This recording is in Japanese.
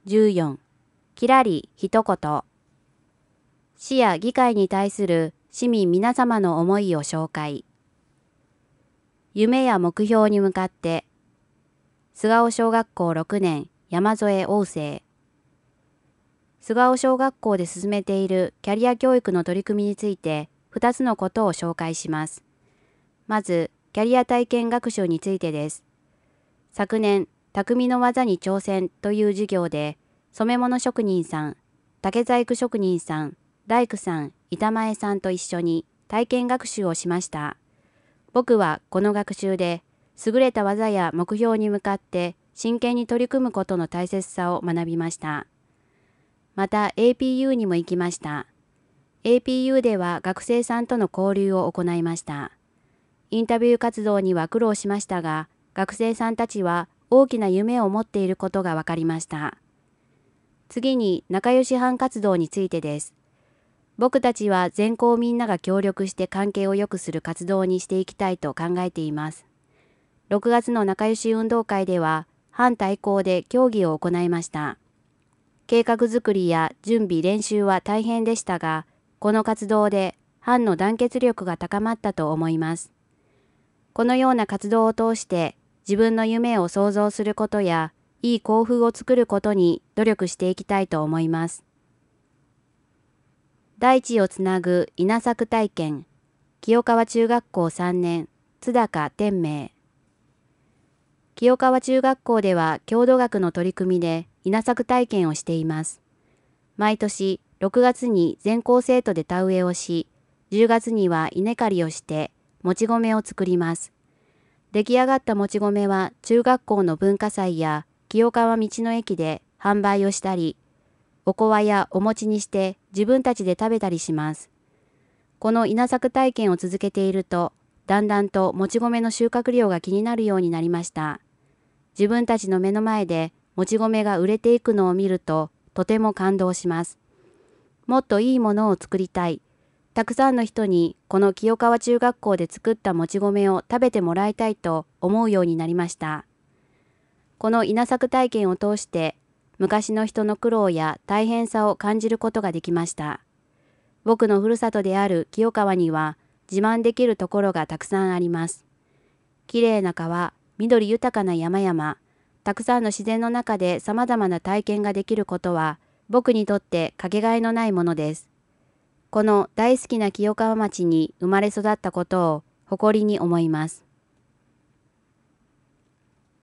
14きらり一言。市や議会に対する市民皆様の思いを紹介。夢や目標に向かって。菅生小学校6年山添旺生。菅生小学校で進めているキャリア教育の取り組みについて2つのことを紹介します。まず、キャリア体験学習についてです。昨年、匠の技に挑戦という授業で、染め物職人さん、竹細工職人さん、大工さん、板前さんと一緒に体験学習をしました。僕はこの学習で、優れた技や目標に向かって真剣に取り組むことの大切さを学びました。また APU にも行きました。APU では学生さんとの交流を行いました。インタビュー活動には苦労しましたが、学生さんたちは大きな夢を持っていることが分かりました。次に仲良し班活動についてです。僕たちは全校みんなが協力して関係を良くする活動にしていきたいと考えています。6月の仲良し運動会では班対抗で競技を行いました。計画作りや準備練習は大変でしたが、この活動で班の団結力が高まったと思います。このような活動を通して自分の夢を想像することやいい校風を作ることに努力していきたいと思います。大地をつなぐ稲作体験。清川中学校3年津高天明。清川中学校では郷土学の取り組みで稲作体験をしています。毎年6月に全校生徒で田植えをし、10月には稲刈りをしてもち米を作ります。出来上がったもち米は中学校の文化祭や清川道の駅で販売をしたり、おこわやお餅にして自分たちで食べたりします。この稲作体験を続けていると、だんだんともち米の収穫量が気になるようになりました。自分たちの目の前でもち米が売れていくのを見ると、とても感動します。もっといいものを作りたい。たくさんの人にこの清川中学校で作ったもち米を食べてもらいたいと思うようになりました。この稲作体験を通して昔の人の苦労や大変さを感じることができました。僕のふるさとである清川には自慢できるところがたくさんあります。きれいな川、緑豊かな山々、たくさんの自然の中で様々な体験ができることは僕にとってかけがえのないものです。この大好きな清川町に生まれ育ったことを誇りに思います。